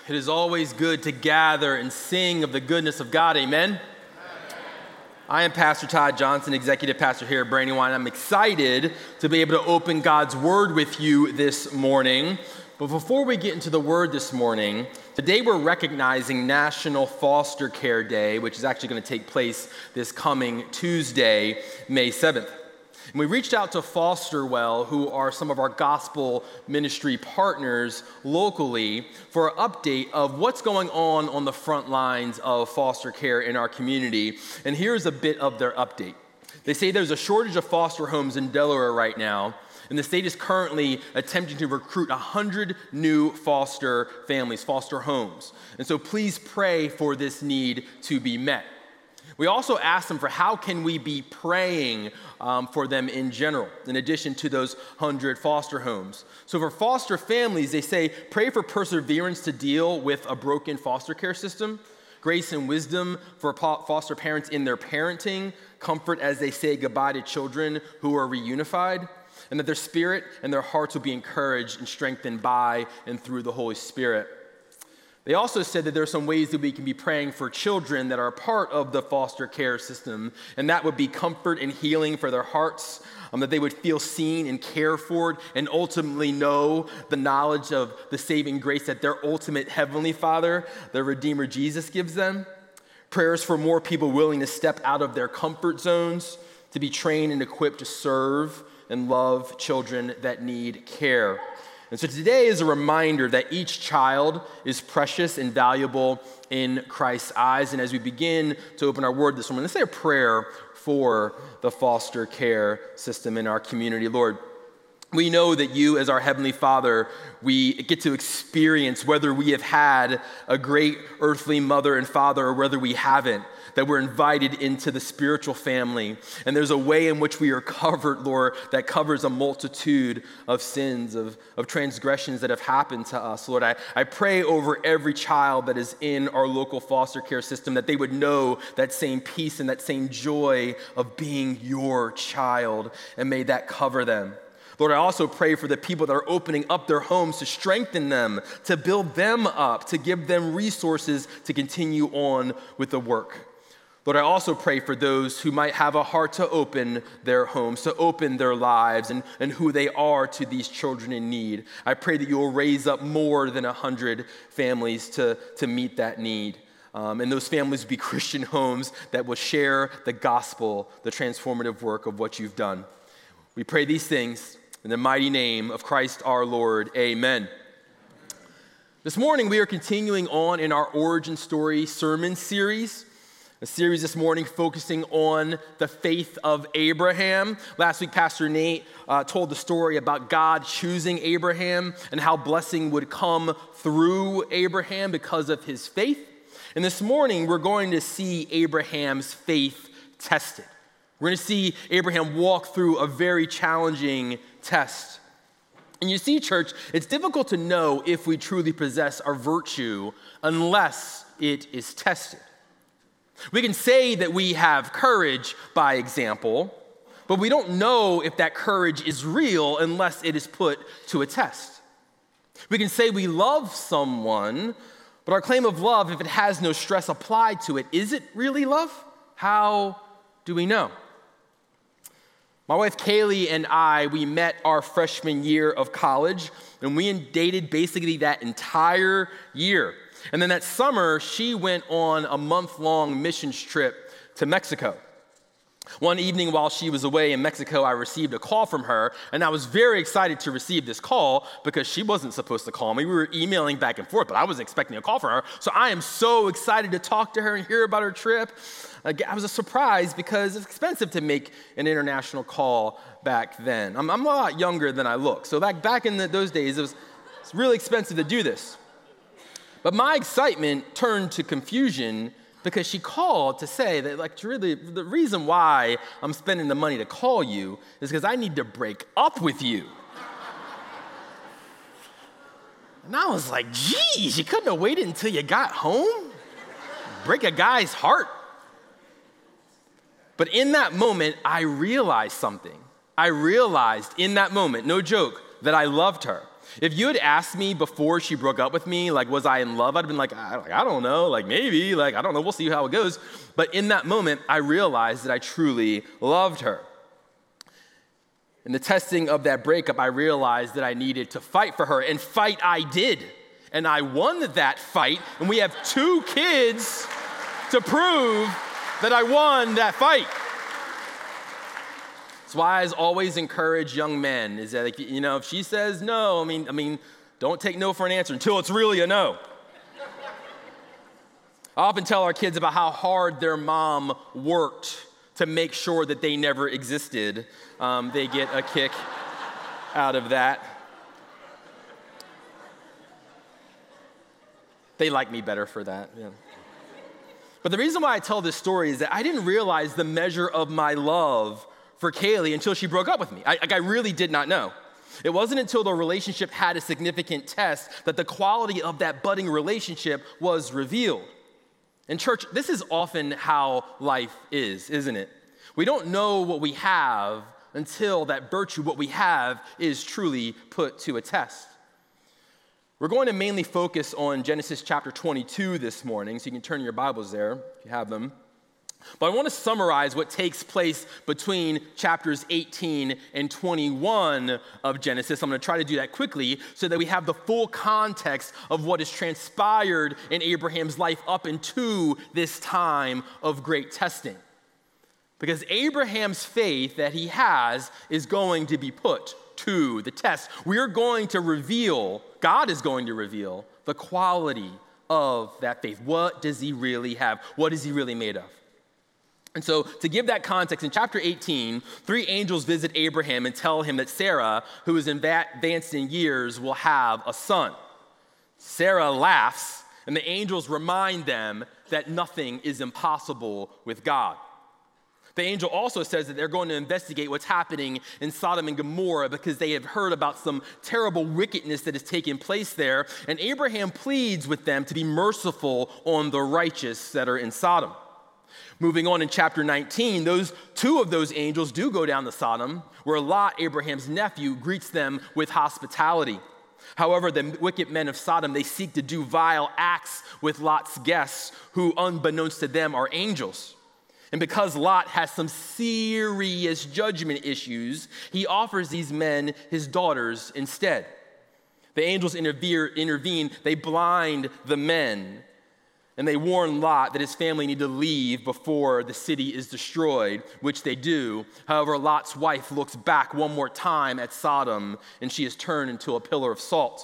It is always good to gather and sing of the goodness of God, amen? I am Pastor Todd Johnson, executive pastor here at Brandywine. I'm excited to be able to open God's Word with you this morning. But before we get into the Word this morning, today we're recognizing National Foster Care Day, which is actually going to take place this coming Tuesday, May 7th. And we reached out to FosterWell, who are some of our gospel ministry partners locally, for an update of what's going on the front lines of foster care in our community. And here's a bit of their update. They say there's a shortage of foster homes in Delaware right now, and the state is currently attempting to recruit 100 new foster families, foster homes. And so please pray for this need to be met. We also asked them for how can we be praying for them in general, in addition to those 100 foster homes. So for foster families, they say, pray for perseverance to deal with a broken foster care system, grace and wisdom for foster parents in their parenting, comfort as they say goodbye to children who are reunified, and that their spirit and their hearts will be encouraged and strengthened by and through the Holy Spirit. They also said that there are some ways that we can be praying for children that are part of the foster care system, and that would be comfort and healing for their hearts, that they would feel seen and cared for, and ultimately know the knowledge of the saving grace that their ultimate Heavenly Father, their Redeemer Jesus, gives them. Prayers for more people willing to step out of their comfort zones, to be trained and equipped to serve and love children that need care. And so today is a reminder that each child is precious and valuable in Christ's eyes. And as we begin to open our word this morning, let's say a prayer for the foster care system in our community. Lord, we know that you, as our Heavenly Father, we get to experience whether we have had a great earthly mother and father or whether we haven't, that we're invited into the spiritual family. And there's a way in which we are covered, Lord, that covers a multitude of sins, of transgressions that have happened to us. Lord, I pray over every child that is in our local foster care system that they would know that same peace and that same joy of being your child, and may that cover them. Lord, I also pray for the people that are opening up their homes to strengthen them, to build them up, to give them resources to continue on with the work. Lord, I also pray for those who might have a heart to open their homes, to open their lives and who they are to these children in need. I pray that you will raise up more than 100 families to meet that need. And those families will be Christian homes that will share the gospel, the transformative work of what you've done. We pray these things in the mighty name of Christ our Lord, amen. This morning we are continuing on in our Origin Story sermon series. A series this morning focusing on the faith of Abraham. Last week, Pastor Nate told the story about God choosing Abraham and how blessing would come through Abraham because of his faith. And this morning, we're going to see Abraham's faith tested. We're going to see Abraham walk through a very challenging test. And you see, church, it's difficult to know if we truly possess our virtue unless it is tested. We can say that we have courage, by example, but we don't know if that courage is real unless it is put to a test. We can say we love someone, but our claim of love, if it has no stress applied to it, is it really love? How do we know? My wife Kaylee and I, we met our freshman year of college, and we dated basically that entire year. And then that summer, she went on a month-long missions trip to Mexico. One evening while she was away in Mexico, I received a call from her, and I was very excited to receive this call because she wasn't supposed to call me. We were emailing back and forth, but I was expecting a call from her. So I am so excited to talk to her and hear about her trip. I was surprised because it's expensive to make an international call back then. I'm a lot younger than I look. So back in those days, it's really expensive to do this. But my excitement turned to confusion because she called to say that, really, the reason why I'm spending the money to call you is because I need to break up with you. And I was like, geez, you couldn't have waited until you got home? Break a guy's heart. But in that moment, I realized something. I realized in that moment, no joke, that I loved her. If you had asked me before she broke up with me, like, was I in love? I'd have been like, I don't know, like maybe, like, I don't know, we'll see how it goes. But in that moment, I realized that I truly loved her. In the testing of that breakup, I realized that I needed to fight for her, and fight I did. And I won that fight, and we have 2 kids to prove that I won that fight. That's why I always encourage young men, is that, if she says no, I mean, don't take no for an answer until it's really a no. I often tell our kids about how hard their mom worked to make sure that they never existed. They get a kick out of that. They like me better for that, yeah. But the reason why I tell this story is that I didn't realize the measure of my love for Kaylee until she broke up with me. I really did not know. It wasn't until the relationship had a significant test that the quality of that budding relationship was revealed. And church, this is often how life is, isn't it? We don't know what we have until that virtue, what we have, is truly put to a test. We're going to mainly focus on Genesis chapter 22 this morning, so you can turn your Bibles there if you have them. But I want to summarize what takes place between chapters 18 and 21 of Genesis. I'm going to try to do that quickly so that we have the full context of what has transpired in Abraham's life up into this time of great testing. Because Abraham's faith that he has is going to be put to the test. We're going to reveal, God is going to reveal the quality of that faith. What does he really have? What is he really made of? And so to give that context, in chapter 18, 3 angels visit Abraham and tell him that Sarah, who is advanced in years, will have a son. Sarah laughs, and the angels remind them that nothing is impossible with God. The angel also says that they're going to investigate what's happening in Sodom and Gomorrah because they have heard about some terrible wickedness that has taken place there. And Abraham pleads with them to be merciful on the righteous that are in Sodom. Moving on in chapter 19, 2 of those angels do go down to Sodom, where Lot, Abraham's nephew, greets them with hospitality. However, the wicked men of Sodom, they seek to do vile acts with Lot's guests, who unbeknownst to them are angels. And because Lot has some serious judgment issues, he offers these men his daughters instead. The angels intervene, they blind the men, and they warn Lot that his family need to leave before the city is destroyed, which they do. However, Lot's wife looks back one more time at Sodom, and she is turned into a pillar of salt.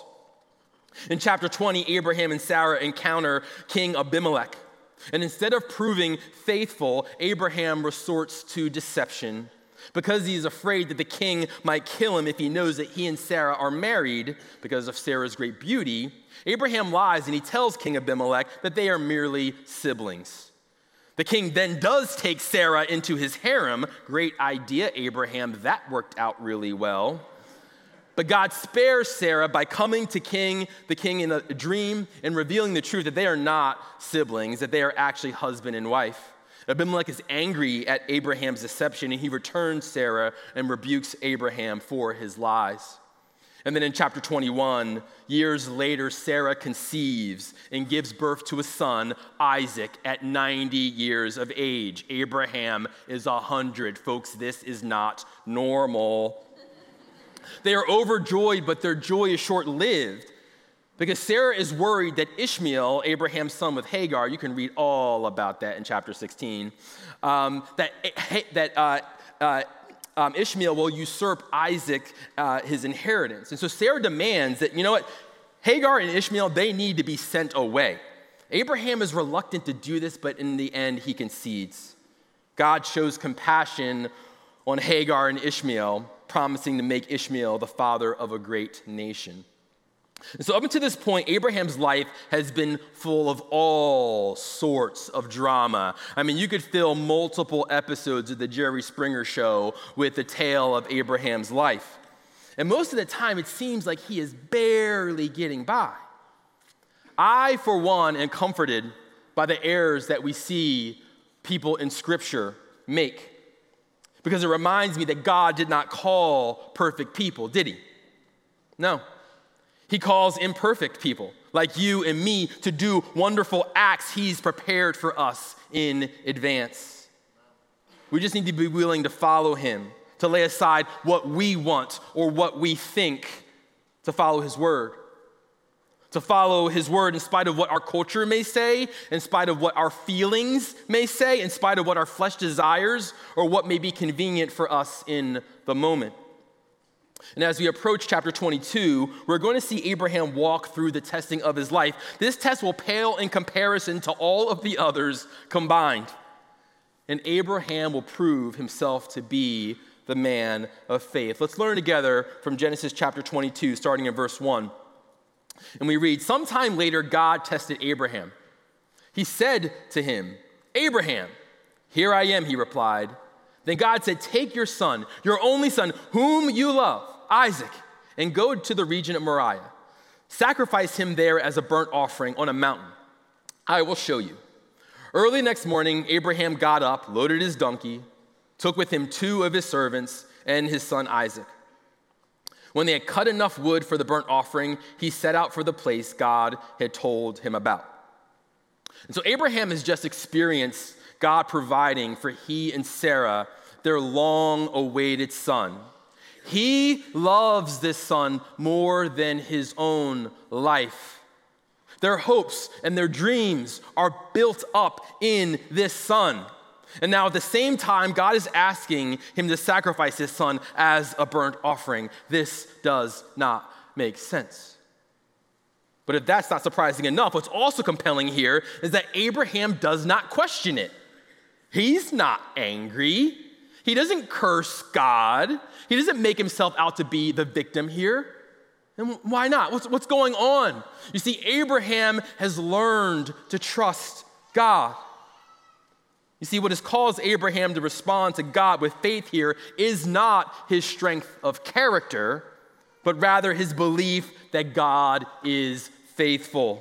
In chapter 20, Abraham and Sarah encounter King Abimelech. And instead of proving faithful, Abraham resorts to deception because he is afraid that the king might kill him if he knows that he and Sarah are married because of Sarah's great beauty. Abraham lies and he tells King Abimelech that they are merely siblings. The king then does take Sarah into his harem. Great idea, Abraham. That worked out really well. But God spares Sarah by coming to the king in a dream and revealing the truth that they are not siblings, that they are actually husband and wife. Abimelech is angry at Abraham's deception, and he returns Sarah and rebukes Abraham for his lies. And then in chapter 21, years later, Sarah conceives and gives birth to a son, Isaac, at 90 years of age. Abraham is 100. Folks, this is not normal. They are overjoyed, but their joy is short-lived because Sarah is worried that Ishmael, Abraham's son with Hagar, you can read all about that in chapter 16, Ishmael will usurp Isaac, his inheritance. And so Sarah demands that, Hagar and Ishmael, they need to be sent away. Abraham is reluctant to do this, but in the end, he concedes. God shows compassion on Hagar and Ishmael, promising to make Ishmael the father of a great nation. And so up until this point, Abraham's life has been full of all sorts of drama. I mean, you could fill multiple episodes of the Jerry Springer Show with the tale of Abraham's life. And most of the time, it seems like he is barely getting by. I, for one, am comforted by the errors that we see people in Scripture make, because it reminds me that God did not call perfect people, did he? No. He calls imperfect people like you and me to do wonderful acts he's prepared for us in advance. We just need to be willing to follow him, to lay aside what we want or what we think, to follow his word. To follow his word in spite of what our culture may say, in spite of what our feelings may say, in spite of what our flesh desires, or what may be convenient for us in the moment. And as we approach chapter 22, we're going to see Abraham walk through the testing of his life. This test will pale in comparison to all of the others combined. And Abraham will prove himself to be the man of faith. Let's learn together from Genesis chapter 22, starting in verse 1. And we read, "Sometime later, God tested Abraham. He said to him, 'Abraham.' 'Here I am,' he replied. Then God said, 'Take your son, your only son, whom you love, Isaac, and go to the region of Moriah. Sacrifice him there as a burnt offering on a mountain. I will show you.' Early next morning, Abraham got up, loaded his donkey, took with him 2 of his servants and his son Isaac. When they had cut enough wood for the burnt offering, he set out for the place God had told him about." And so Abraham has just experienced God providing for he and Sarah their long-awaited son. He loves this son more than his own life. Their hopes and their dreams are built up in this son. And now at the same time, God is asking him to sacrifice his son as a burnt offering. This does not make sense. But if that's not surprising enough, what's also compelling here is that Abraham does not question it. He's not angry. He doesn't curse God. He doesn't make himself out to be the victim here. And why not? What's going on? You see, Abraham has learned to trust God. You see, what has caused Abraham to respond to God with faith here is not his strength of character, but rather his belief that God is faithful.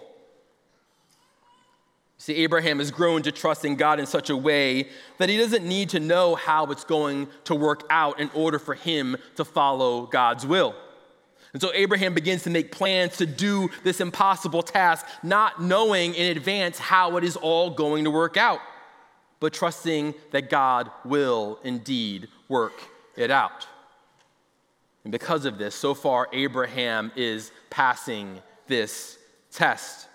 See, Abraham has grown to trust in God in such a way that he doesn't need to know how it's going to work out in order for him to follow God's will. And so Abraham begins to make plans to do this impossible task, not knowing in advance how it is all going to work out, but trusting that God will indeed work it out. And because of this, so far, Abraham is passing this test.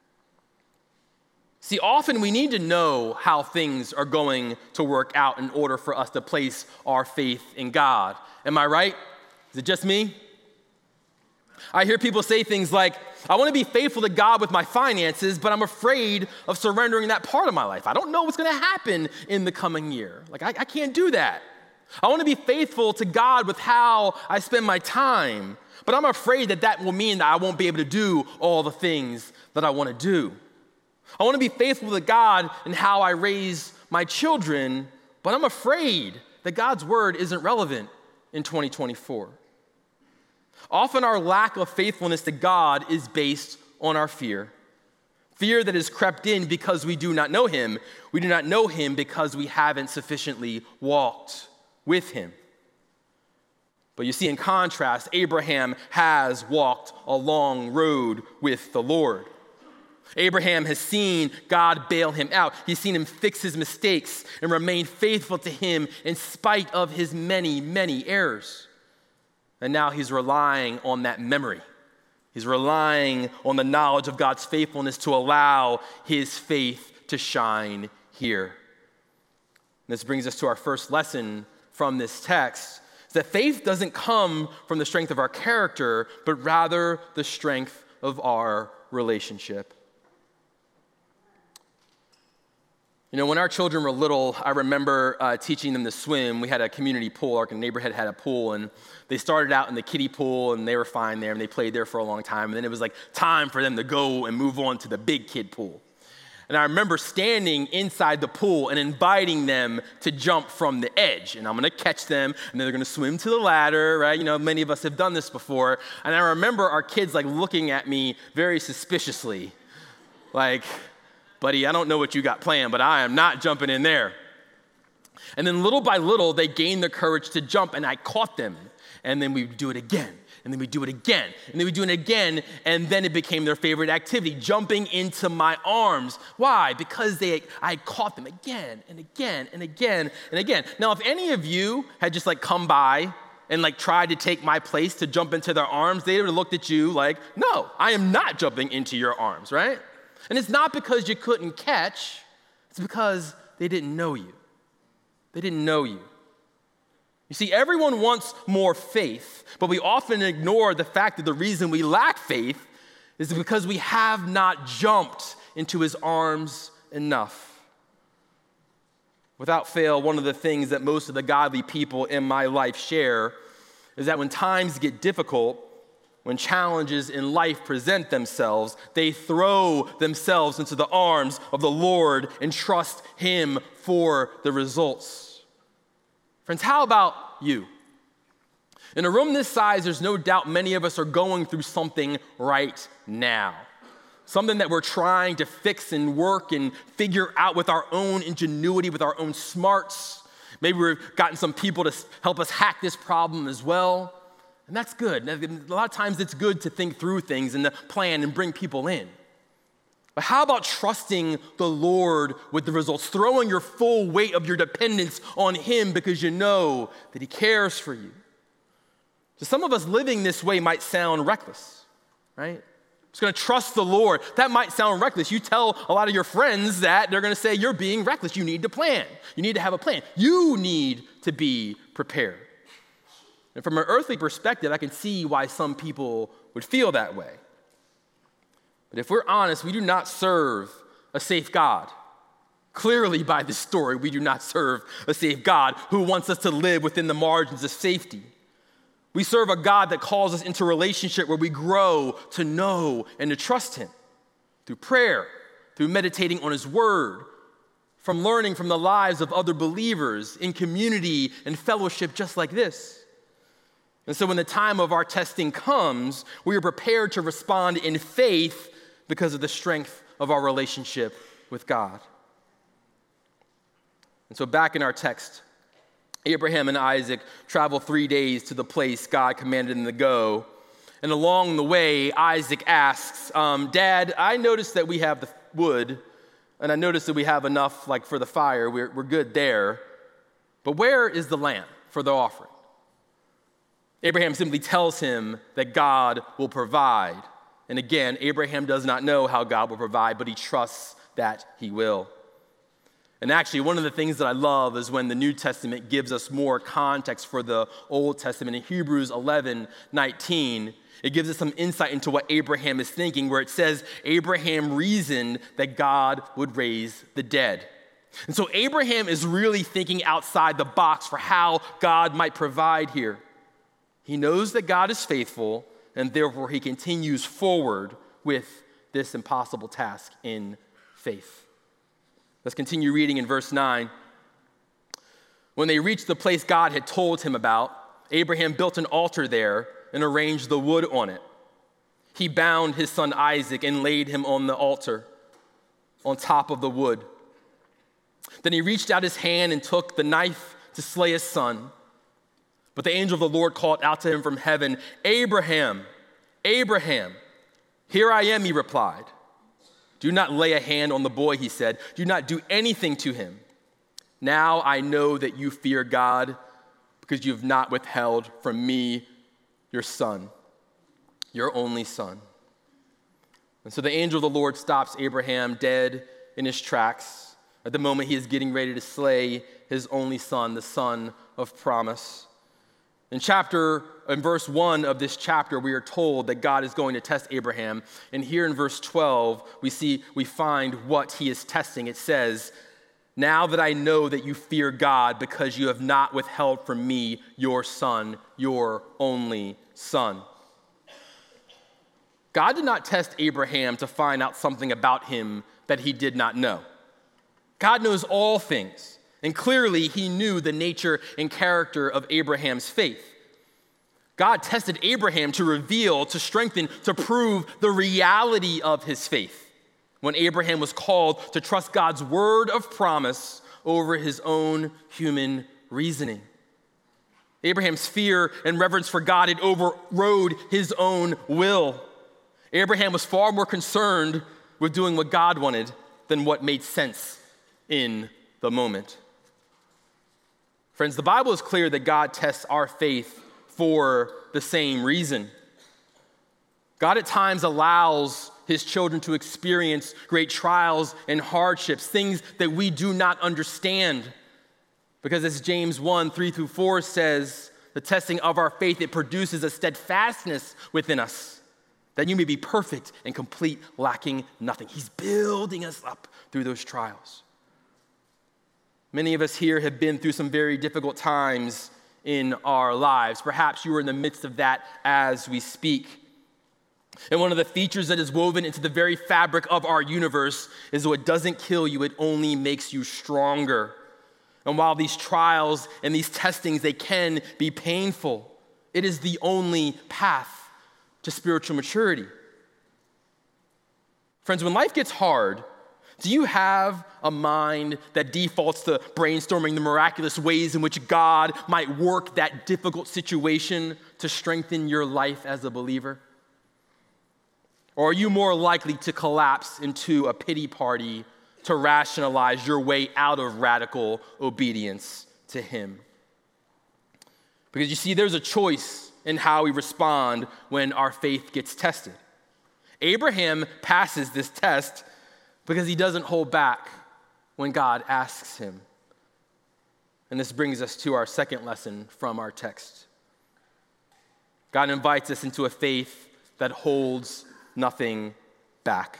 See, often we need to know how things are going to work out in order for us to place our faith in God. Am I right? Is it just me? I hear people say things like, I want to be faithful to God with my finances, but I'm afraid of surrendering that part of my life. I don't know what's going to happen in the coming year. I can't do that. I want to be faithful to God with how I spend my time, but I'm afraid that will mean that I won't be able to do all the things that I want to do. I want to be faithful to God in how I raise my children, but I'm afraid that God's word isn't relevant in 2024. Often our lack of faithfulness to God is based on our fear. Fear that has crept in because we do not know him. We do not know him because we haven't sufficiently walked with him. But you see, in contrast, Abraham has walked a long road with the Lord. Abraham has seen God bail him out. He's seen him fix his mistakes and remain faithful to him in spite of his many, many errors. And now he's relying on that memory. He's relying on the knowledge of God's faithfulness to allow his faith to shine here. And this brings us to our first lesson from this text, is that faith doesn't come from the strength of our character, but rather the strength of our relationship. You know, when our children were little, I remember teaching them to swim. We had a community pool. Our neighborhood had a pool, and they started out in the kiddie pool, and they were fine there, and they played there for a long time. And then it was like time for them to go and move on to the big kid pool. And I remember standing inside the pool and inviting them to jump from the edge. And I'm going to catch them, and then they're going to swim to the ladder, right? You know, many of us have done this before. And I remember our kids like looking at me very suspiciously, like, buddy, I don't know what you got planned, but I am not jumping in there. And then little by little, they gained the courage to jump, and I caught them. And then we do it again And then we do it again, and then we do it again, and then it became their favorite activity, jumping into my arms. Why? Because I caught them again and again and again and again. Now, if any of you had just come by and tried to take my place to jump into their arms, they would have looked at you like, no, I am not jumping into your arms, right? And it's not because you couldn't catch, it's because they didn't know you. They didn't know you. You see, everyone wants more faith, but we often ignore the fact that the reason we lack faith is because we have not jumped into his arms enough. Without fail, one of the things that most of the godly people in my life share is that when times get difficult, when challenges in life present themselves, they throw themselves into the arms of the Lord and trust him for the results. Friends, how about you? In a room this size, there's no doubt many of us are going through something right now. Something that we're trying to fix and work and figure out with our own ingenuity, with our own smarts. Maybe we've gotten some people to help us hack this problem as well. And that's good. A lot of times it's good to think through things and to plan and bring people in. But how about trusting the Lord with the results, throwing your full weight of your dependence on him because you know that he cares for you? So some of us living this way might sound reckless, right? Just going to trust the Lord. That might sound reckless. You tell a lot of your friends that, they're going to say, you're being reckless. You need to plan. You need to have a plan. You need to be prepared. And from an earthly perspective, I can see why some people would feel that way. But if we're honest, we do not serve a safe God. Clearly, by this story, we do not serve a safe God who wants us to live within the margins of safety. We serve a God that calls us into a relationship where we grow to know and to trust him through prayer, through meditating on his word, from learning from the lives of other believers in community and fellowship just like this. And so when the time of our testing comes, we are prepared to respond in faith because of the strength of our relationship with God. And so back in our text, Abraham and Isaac travel 3 days to the place God commanded them to go. And along the way, Isaac asks, Dad, I noticed that we have the wood, and I noticed that we have enough for the fire. We're good there. But where is the lamb for the offering? Abraham simply tells him that God will provide. And again, Abraham does not know how God will provide, but he trusts that he will. And actually, one of the things that I love is when the New Testament gives us more context for the Old Testament. In Hebrews 11:19, it gives us some insight into what Abraham is thinking, where it says Abraham reasoned that God would raise the dead. And so Abraham is really thinking outside the box for how God might provide here. He knows that God is faithful, and therefore he continues forward with this impossible task in faith. Let's continue reading in verse 9. When they reached the place God had told him about, Abraham built an altar there and arranged the wood on it. He bound his son Isaac and laid him on the altar on top of the wood. Then he reached out his hand and took the knife to slay his son. But the angel of the Lord called out to him from heaven, Abraham, Abraham. Here I am, he replied. Do not lay a hand on the boy, he said. Do not do anything to him. Now I know that you fear God because you have not withheld from me your son, your only son. And so the angel of the Lord stops Abraham dead in his tracks at the moment he is getting ready to slay his only son, the son of promise. In verse 1 of this chapter, we are told that God is going to test Abraham. And here in verse 12, we find what he is testing. It says, now that I know that you fear God because you have not withheld from me your son, your only son. God did not test Abraham to find out something about him that he did not know. God knows all things. And clearly, he knew the nature and character of Abraham's faith. God tested Abraham to reveal, to strengthen, to prove the reality of his faith when Abraham was called to trust God's word of promise over his own human reasoning. Abraham's fear and reverence for God had overrode his own will. Abraham was far more concerned with doing what God wanted than what made sense in the moment. Friends, the Bible is clear that God tests our faith for the same reason. God at times allows his children to experience great trials and hardships, things that we do not understand. Because as James 1:3-4 says, the testing of our faith, it produces a steadfastness within us, that you may be perfect and complete, lacking nothing. He's building us up through those trials. Many of us here have been through some very difficult times in our lives. Perhaps you are in the midst of that as we speak. And one of the features that is woven into the very fabric of our universe is what doesn't kill you, it only makes you stronger. And while these trials and these testings, they can be painful, it is the only path to spiritual maturity. Friends, when life gets hard, do you have a mind that defaults to brainstorming the miraculous ways in which God might work that difficult situation to strengthen your life as a believer? Or are you more likely to collapse into a pity party to rationalize your way out of radical obedience to him? Because you see, there's a choice in how we respond when our faith gets tested. Abraham passes this test because he doesn't hold back when God asks him. And this brings us to our second lesson from our text. God invites us into a faith that holds nothing back.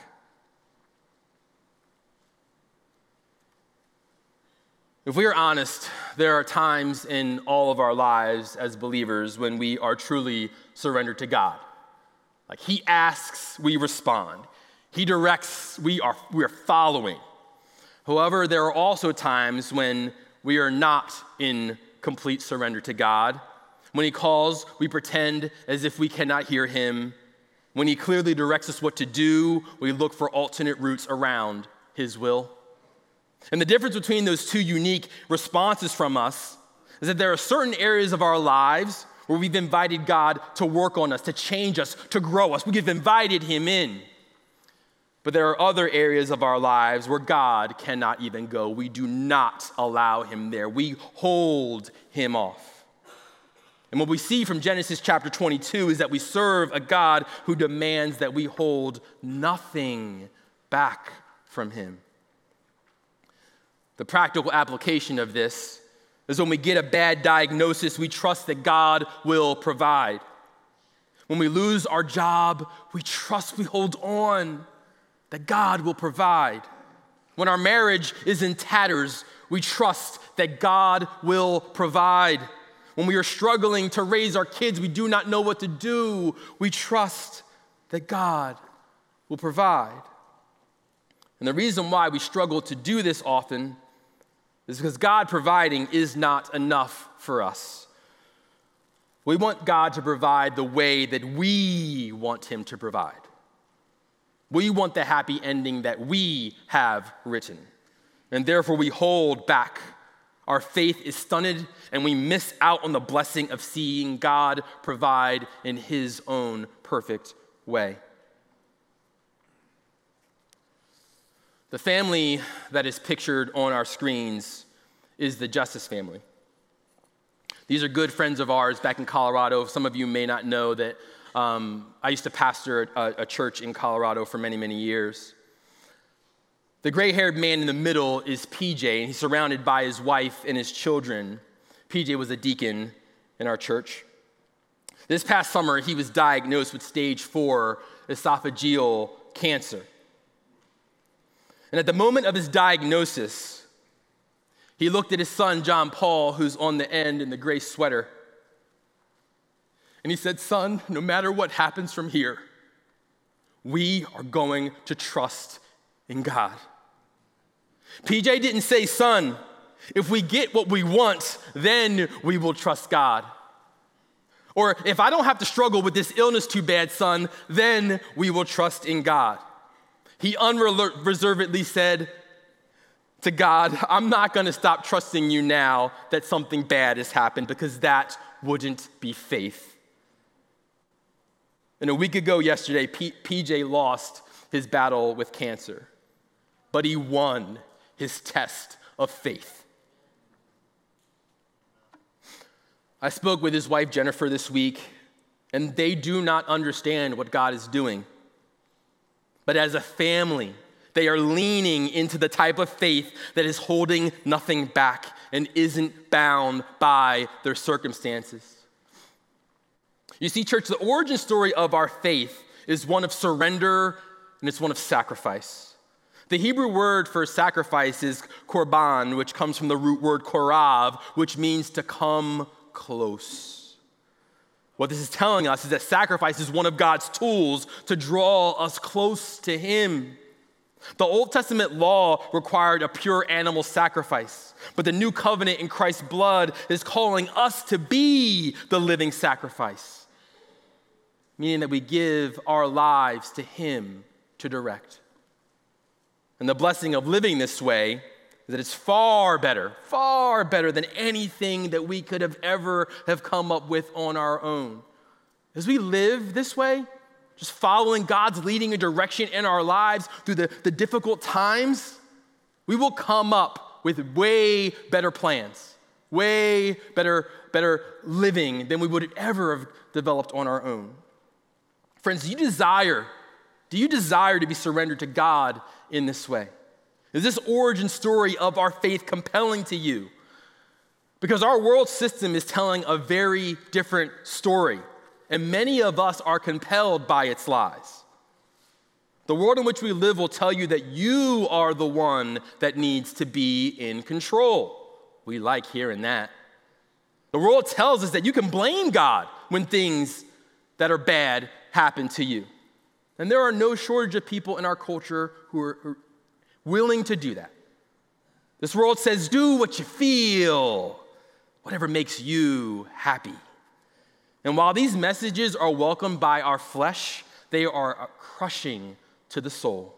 If we are honest, there are times in all of our lives as believers when we are truly surrendered to God. Like he asks, we respond. He directs, we are following. However, there are also times when we are not in complete surrender to God. When he calls, we pretend as if we cannot hear him. When he clearly directs us what to do, we look for alternate routes around his will. And the difference between those two unique responses from us is that there are certain areas of our lives where we've invited God to work on us, to change us, to grow us. We've invited him in. But there are other areas of our lives where God cannot even go. We do not allow him there. We hold him off. And what we see from Genesis chapter 22 is that we serve a God who demands that we hold nothing back from him. The practical application of this is when we get a bad diagnosis, we trust that God will provide. When we lose our job, we trust, we hold on that God will provide. When our marriage is in tatters, we trust that God will provide. When we are struggling to raise our kids, we do not know what to do, we trust that God will provide. And the reason why we struggle to do this often is because God providing is not enough for us. We want God to provide the way that we want him to provide. We want the happy ending that we have written. And therefore we hold back. Our faith is stunted and we miss out on the blessing of seeing God provide in his own perfect way. The family that is pictured on our screens is the Justice family. These are good friends of ours back in Colorado. Some of you may not know that I used to pastor a church in Colorado for many, many years. The gray-haired man in the middle is PJ, and he's surrounded by his wife and his children. PJ was a deacon in our church. This past summer, he was diagnosed with stage 4 esophageal cancer. And at the moment of his diagnosis, he looked at his son, John Paul, who's on the end in the gray sweater. And he said, "Son, no matter what happens from here, we are going to trust in God." PJ didn't say, "Son, if we get what we want, then we will trust God." Or, "If I don't have to struggle with this illness too bad, son, then we will trust in God." He unreservedly said to God, "I'm not going to stop trusting you now that something bad has happened, because that wouldn't be faith. And a week ago yesterday, PJ lost his battle with cancer, but he won his test of faith. I spoke with his wife, Jennifer, this week, and they do not understand what God is doing. But as a family, they are leaning into the type of faith that is holding nothing back and isn't bound by their circumstances. You see, church, the origin story of our faith is one of surrender and it's one of sacrifice. The Hebrew word for sacrifice is korban, which comes from the root word korav, which means to come close. What this is telling us is that sacrifice is one of God's tools to draw us close to Him. The Old Testament law required a pure animal sacrifice, but the new covenant in Christ's blood is calling us to be the living sacrifice, meaning that we give our lives to Him to direct. And the blessing of living this way is that it's far better than anything that we could have ever have come up with on our own. As we live this way, just following God's leading and direction in our lives through the difficult times, we will come up with way better plans, way better living than we would ever have developed on our own. Friends, do you desire to be surrendered to God in this way? Is this origin story of our faith compelling to you? Because our world system is telling a very different story, and many of us are compelled by its lies. The world in which we live will tell you that you are the one that needs to be in control. We like hearing that. The world tells us that you can blame God when things that are bad happen to you. And there are no shortage of people in our culture who are willing to do that. This world says, do what you feel, whatever makes you happy. And while these messages are welcomed by our flesh, they are crushing to the soul.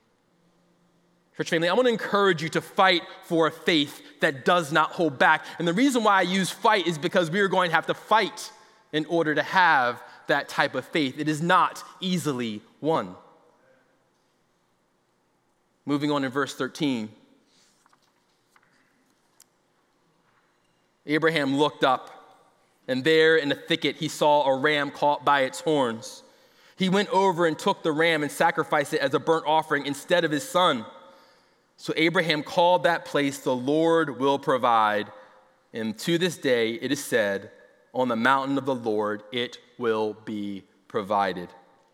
Church family, I want to encourage you to fight for a faith that does not hold back. And the reason why I use fight is because we are going to have to fight in order to have that type of faith. It is not easily won. Moving on in verse 13. Abraham looked up, and there in the thicket he saw a ram caught by its horns. He went over and took the ram and sacrificed it as a burnt offering instead of his son. So Abraham called that place, "The Lord will provide." And to this day it is said, "On the mountain of the Lord it will be provided."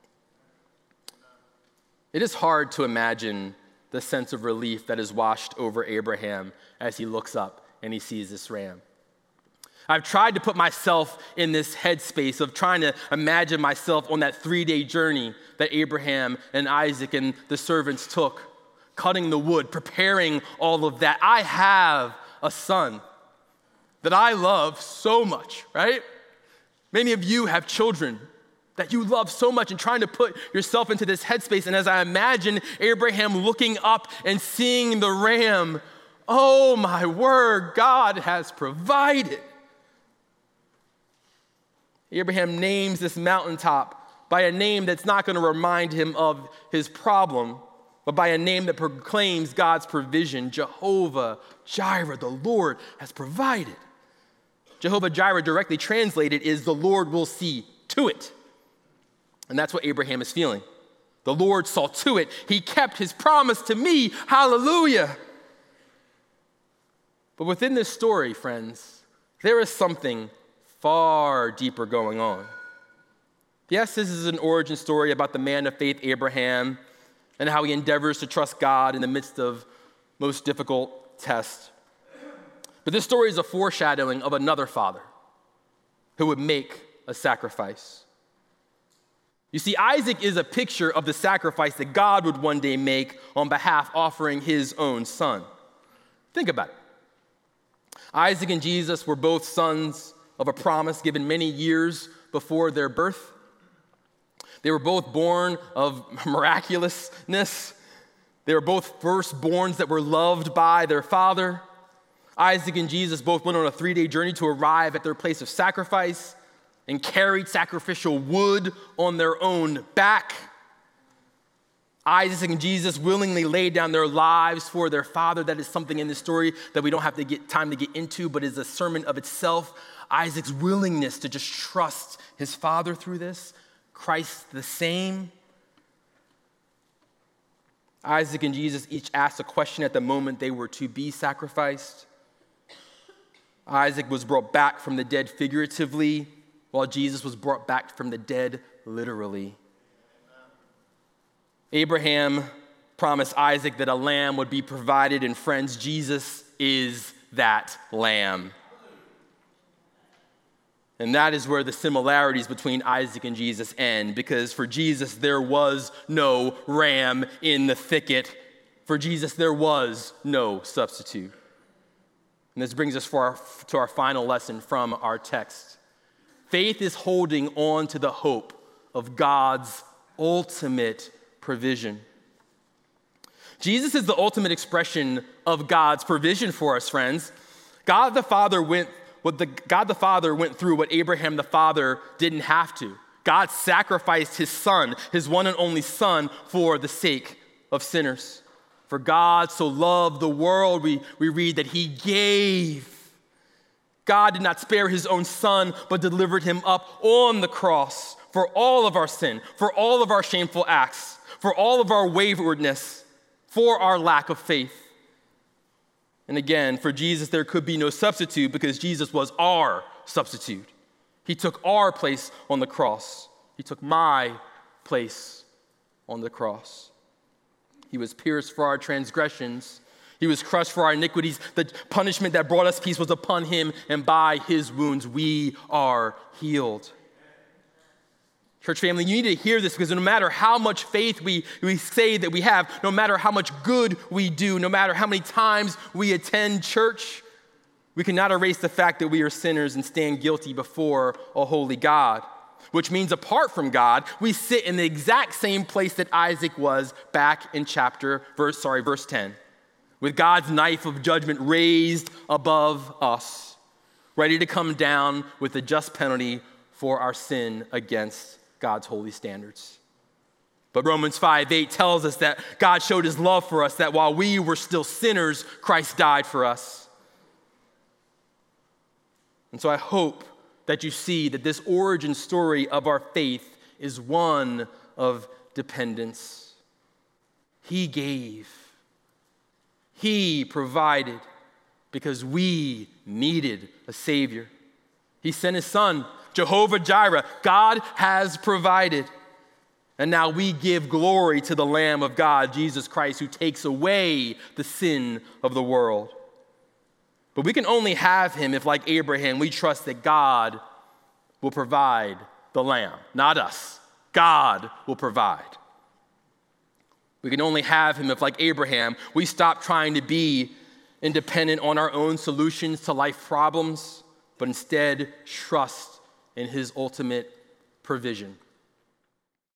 It is hard to imagine the sense of relief that is washed over Abraham as he looks up and he sees this ram. I've tried to put myself in this headspace of trying to imagine myself on that 3-day journey that Abraham and Isaac and the servants took, cutting the wood, preparing all of that. I have a son that I love so much, right? Many of you have children that you love so much, and trying to put yourself into this headspace. And as I imagine Abraham looking up and seeing the ram, oh my word, God has provided. Abraham names this mountaintop by a name that's not going to remind him of his problem, but by a name that proclaims God's provision. Jehovah Jireh, the Lord has provided. Jehovah Jireh, directly translated, is the Lord will see to it. And that's what Abraham is feeling. The Lord saw to it. He kept his promise to me. Hallelujah. But within this story, friends, there is something far deeper going on. Yes, this is an origin story about the man of faith, Abraham, and how he endeavors to trust God in the midst of most difficult tests. But this story is a foreshadowing of another father who would make a sacrifice. You see, Isaac is a picture of the sacrifice that God would one day make on behalf, offering his own son. Think about it. Isaac and Jesus were both sons of a promise given many years before their birth. They were both born of miraculousness. They were both firstborns that were loved by their father. Isaac and Jesus both went on a 3-day journey to arrive at their place of sacrifice and carried sacrificial wood on their own back. Isaac and Jesus willingly laid down their lives for their father. That is something in this story that we don't have to get time to get into, but is a sermon of itself. Isaac's willingness to just trust his father through this. Christ the same. Isaac and Jesus each asked a question at the moment they were to be sacrificed. Isaac was brought back from the dead figuratively, while Jesus was brought back from the dead literally. Abraham promised Isaac that a lamb would be provided, and friends, Jesus is that lamb. And that is where the similarities between Isaac and Jesus end, because for Jesus, there was no ram in the thicket. For Jesus, there was no substitute. And this brings us to our final lesson from our text. Faith is holding on to the hope of God's ultimate provision. Jesus is the ultimate expression of God's provision for us, friends. God the Father went through what Abraham the father didn't have to. God sacrificed his son, his one and only son, for the sake of sinners. For God so loved the world, we read that he gave. God did not spare his own son, but delivered him up on the cross for all of our sin, for all of our shameful acts, for all of our waywardness, for our lack of faith. And again, for Jesus, there could be no substitute because Jesus was our substitute. He took our place on the cross. He took my place on the cross. He was pierced for our transgressions. He was crushed for our iniquities. The punishment that brought us peace was upon him, and by his wounds we are healed. Church family, you need to hear this, because no matter how much faith we say that we have, no matter how much good we do, no matter how many times we attend church, we cannot erase the fact that we are sinners and stand guilty before a holy God, which means apart from God, we sit in the exact same place that Isaac was back in verse 10, with God's knife of judgment raised above us, ready to come down with a just penalty for our sin against God's holy standards. But Romans 5:8 tells us that God showed his love for us, that while we were still sinners, Christ died for us. And so I hope that you see that this origin story of our faith is one of dependence. He gave. He provided because we needed a Savior. He sent his son, Jehovah Jireh. God has provided. And now we give glory to the Lamb of God, Jesus Christ, who takes away the sin of the world. But we can only have him if, like Abraham, we trust that God will provide the lamb, not us. God will provide. We can only have him if, like Abraham, we stop trying to be independent on our own solutions to life problems, but instead trust in his ultimate provision.